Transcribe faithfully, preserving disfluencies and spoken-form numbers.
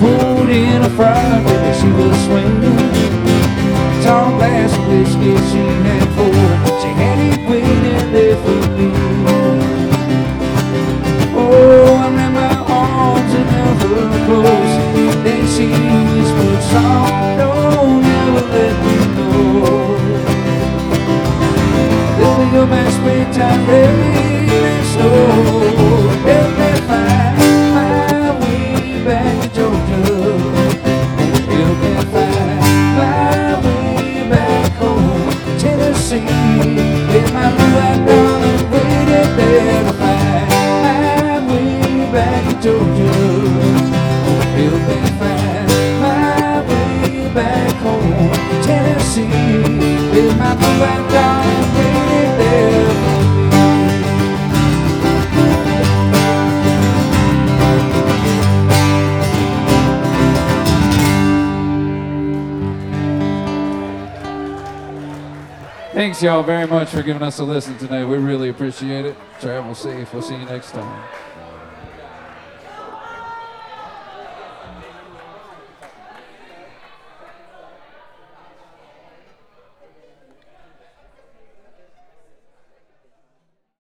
pulled in a frock and she was swinging. Tall glass of whiskey she had four. She had it waiting there for me. Oh, I ran my arms around her close. Then she whispered soft, don't ever let me go. There'll be a bad springtime rain and snow. Help me find my way back to Georgia. Help me find my way back home, Tennessee. With my blue-eyed darling waiting there to find my way back to Georgia. Help me find my way back home, Tennessee. With my blue-eyed darling waiting there for me. Thanks y'all very much for giving us a listen tonight. We really appreciate it. Travel safe. We'll see you next time.